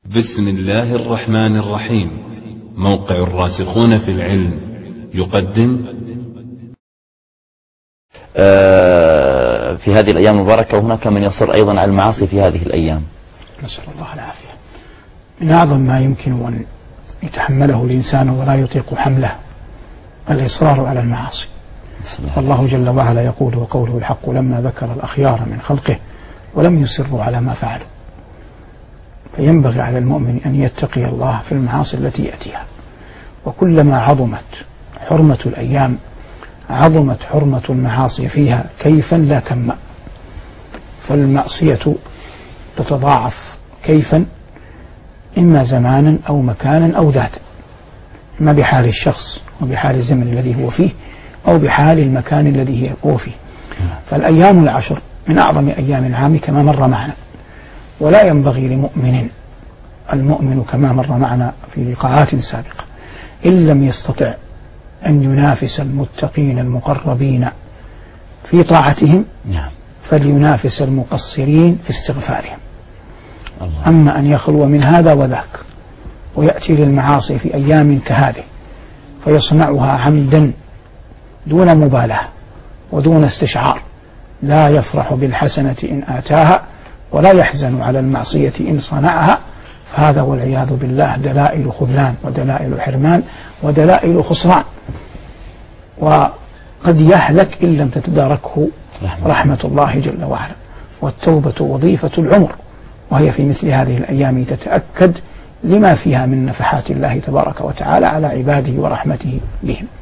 بسم الله الرحمن الرحيم. موقع الراسخون في العلم يقدم في هذه الأيام المباركة، وهناك من يصر أيضا على المعاصي في هذه الأيام. نسأل الله العافية. من أعظم ما يمكن أن يتحمله الإنسان ولا يطيق حمله الإصرار على المعاصي. الله جل وعلا يقول وقوله الحق لما ذكر الأخيار من خلقه ولم يصروا على ما فعلوا. فينبغي على المؤمن أن يتقي الله في المعاصي التي يأتيها، وكلما عظمت حرمة الأيام عظمت حرمة المعاصي فيها كيفا لا كما، فالمعصية تتضاعف كيفا، إما زمانا أو مكانا أو ذاتا، إما بحال الشخص وبحال الزمن الذي هو فيه أو بحال المكان الذي هو فيه. فالأيام العشر من أعظم أيام العام كما مر معنا، ولا ينبغي لمؤمن، المؤمن كما مر معنا في لقاءات سابقة، إن لم يستطع أن ينافس المتقين المقربين في طاعتهم فلينافس المقصرين في استغفارهم. أما أن يخلو من هذا وذاك ويأتي للمعاصي في أيام كهذه فيصنعها عمدا دون مبالاة ودون استشعار، لا يفرح بالحسنة إن آتاها ولا يحزن على المعصية إن صنعها، فهذا والعياذ بالله دلائل خذلان ودلائل حرمان ودلائل خسران، وقد يهلك إن لم تتداركه رحمة الله جل وعلا. والتوبة وظيفة العمر، وهي في مثل هذه الأيام تتأكد لما فيها من نفحات الله تبارك وتعالى على عباده ورحمته بهم.